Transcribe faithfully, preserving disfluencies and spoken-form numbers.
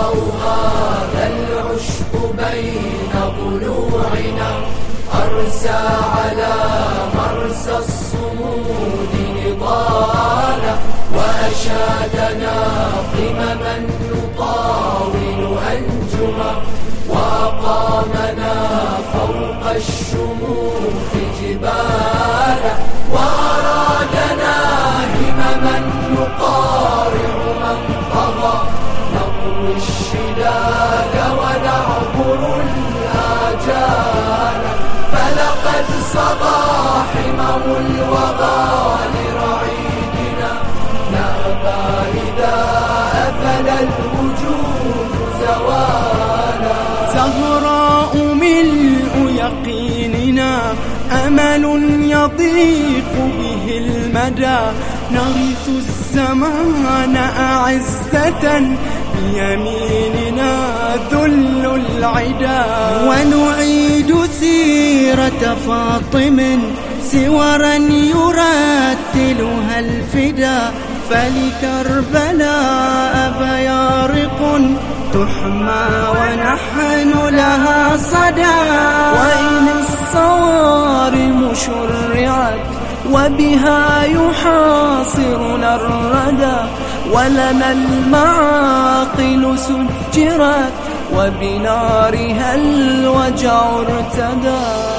أو هذا العشب بين ضلوعنا أرسى على مرسى الصمود نضالا وأشادنا قمما نطاول أنجما وأقامنا فوق الشموخ جبالا وأرادنا همما نقارع من طغى نطوي الشداد ونعبر الآجال فلقد صغى حمم الوغى لرعيدنا نأبى إذا أفل الوجود زوالا زهراء ملء يقيننا أمل يضيق به المدى نغث الزمان أعزة بيميننا ذل العدا ونعيد سيرة فاطم سورا يرتلها الفدا فلكربلاء بيارق تحمى ونحن لها صدى وإن الصوارم شرعت وبها يحاصرنا الردى ولنا المعاقل سجرت وبنارها الوجع ارتدى